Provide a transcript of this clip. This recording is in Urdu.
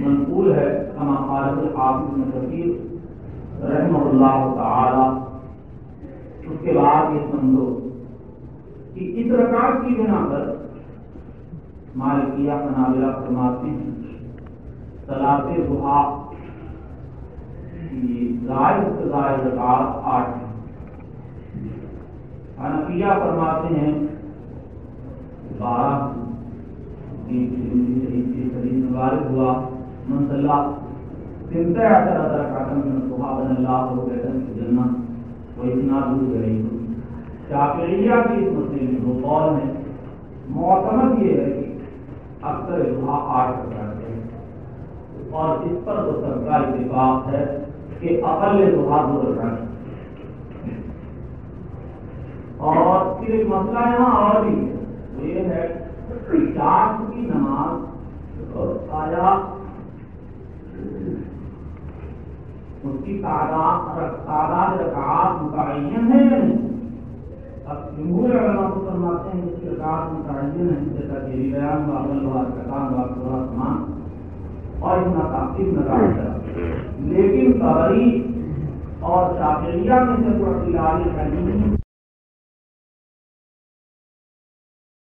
منقول ہے کما قال الحافظ ابن کثیر رحمہ اللہ تعالی. اس کے بعد یہ سمجھو کہ اس رکعت کی بنا پر مالکیہ حنابلہ فرماتے ہیں صلاۃ ضحیٰ کی زائد رکعات 8 ہیں. حنفیہ فرماتے ہیں 12. حدیث وارد ہوا من صلی 12 رکعۃ من الضحیٰ بنى الله له بیتا فی الجنہ واسنادہ ضعیف. شافعیہ کی اس مسئلے میں دو قول ہیں. معتمد یہ ہے کہ اکثر ضحیٰ 8 رکعت ہے اور اس پر تو سب کا اتفاق ہے کہ اقل ضحیٰ 2 رکعت. اور پھر ایک مسئلہ یہاں اور بھی ہے، وہ یہ ہے چاند کی نماز اور آیا اس کی تعداد رکعات متعین ہے یا نہیں. اب جمہور علماء کو فرماتے ہیں اس کی رکعات متعین ہے، جیسا کہ بیان واقع واقع سمان اور اس نقاط. لیکن طبری اور شافعیہ میں سے